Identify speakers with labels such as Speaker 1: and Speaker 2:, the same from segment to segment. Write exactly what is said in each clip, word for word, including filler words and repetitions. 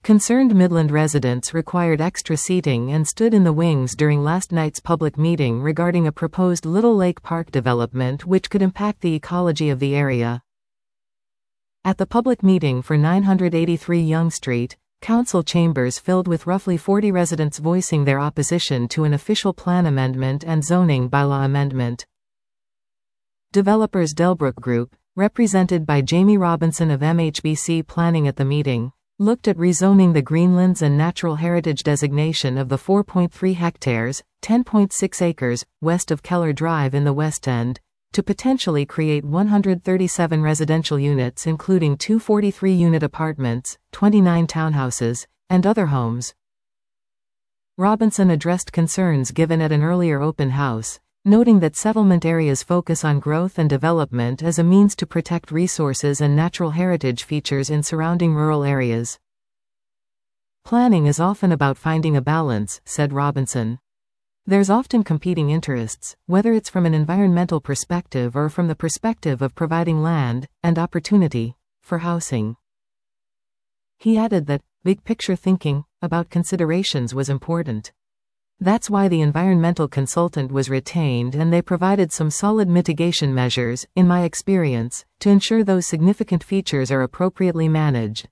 Speaker 1: Concerned Midland residents required extra seating and stood in the wings during last night's public meeting regarding a proposed Little Lake Park development which could impact the ecology of the area. At the public meeting for nine eighty-three Yonge Street, council chambers filled with roughly forty residents voicing their opposition to an official plan amendment and zoning bylaw amendment. Developers Delbrook Group, represented by Jamie Robinson of M H B C Planning at the meeting, looked at rezoning the Greenlands and Natural Heritage designation of the four point three hectares, ten point six acres, west of Keller Drive in the West End, to potentially create one hundred thirty-seven residential units including two forty-three unit apartments, twenty-nine townhouses, and other homes. Robinson addressed concerns given at an earlier open house, noting that settlement areas focus on growth and development as a means to protect resources and natural heritage features in surrounding rural areas. Planning is often about finding a balance, said Robinson. There's often competing interests, whether it's from an environmental perspective or from the perspective of providing land and opportunity for housing. He added that big picture thinking about considerations was important. That's why the environmental consultant was retained, and they provided some solid mitigation measures, in my experience, to ensure those significant features are appropriately managed.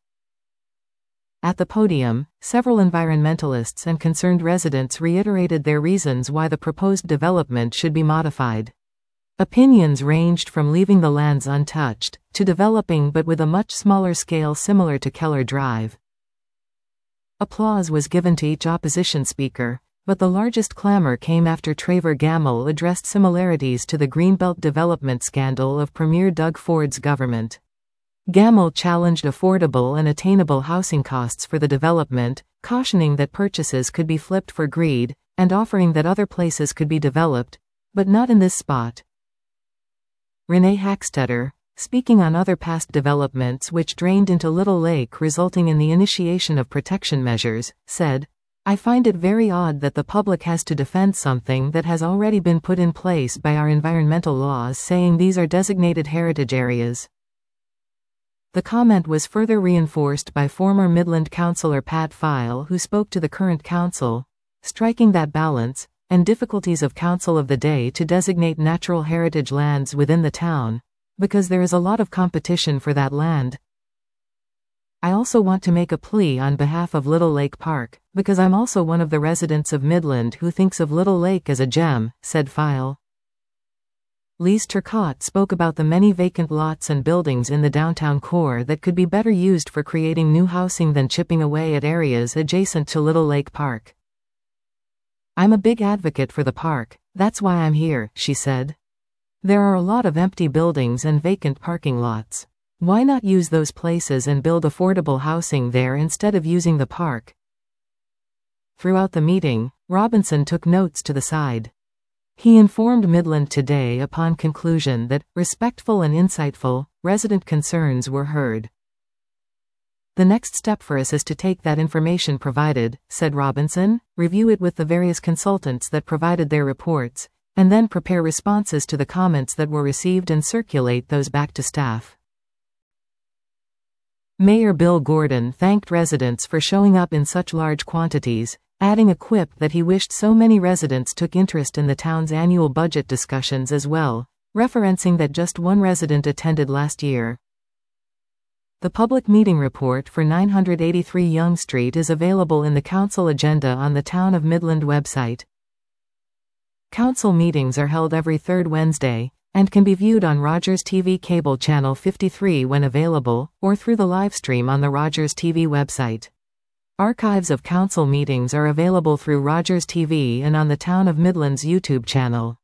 Speaker 1: At the podium, several environmentalists and concerned residents reiterated their reasons why the proposed development should be modified. Opinions ranged from leaving the lands untouched, to developing but with a much smaller scale similar to Keller Drive. Applause was given to each opposition speaker, but the largest clamor came after Trevor Gamble addressed similarities to the Greenbelt development scandal of Premier Doug Ford's government. Gamble challenged affordable and attainable housing costs for the development, cautioning that purchases could be flipped for greed, and offering that other places could be developed, but not in this spot. Renee Hackstetter, speaking on other past developments which drained into Little Lake resulting in the initiation of protection measures, said, "I find it very odd that the public has to defend something that has already been put in place by our environmental laws saying these are designated heritage areas." The comment was further reinforced by former Midland councillor Pat File, who spoke to the current council, striking that balance, and difficulties of council of the day to designate natural heritage lands within the town, because there is a lot of competition for that land. "I also want to make a plea on behalf of Little Lake Park, because I'm also one of the residents of Midland who thinks of Little Lake as a gem," said File. Lise Turcotte spoke about the many vacant lots and buildings in the downtown core that could be better used for creating new housing than chipping away at areas adjacent to Little Lake Park. "I'm a big advocate for the park, that's why I'm here," she said. "There are a lot of empty buildings and vacant parking lots. Why not use those places and build affordable housing there instead of using the park?" Throughout the meeting, Robinson took notes to the side. He informed Midland Today upon conclusion that, respectful and insightful, resident concerns were heard. "The next step for us is to take that information provided," said Robinson, review it with the various consultants that provided their reports, and then prepare responses to the comments that were received and circulate those back to staff. Mayor Bill Gordon thanked residents for showing up in such large quantities, adding a quip that he wished so many residents took interest in the town's annual budget discussions as well, referencing that just one resident attended last year. The public meeting report for nine eighty-three Yonge Street is available in the council agenda on the Town of Midland website. Council meetings are held every third Wednesday, and can be viewed on Rogers T V cable channel fifty-three when available, or through the livestream on the Rogers T V website. Archives of council meetings are available through Rogers T V and on the Town of Midland's YouTube channel.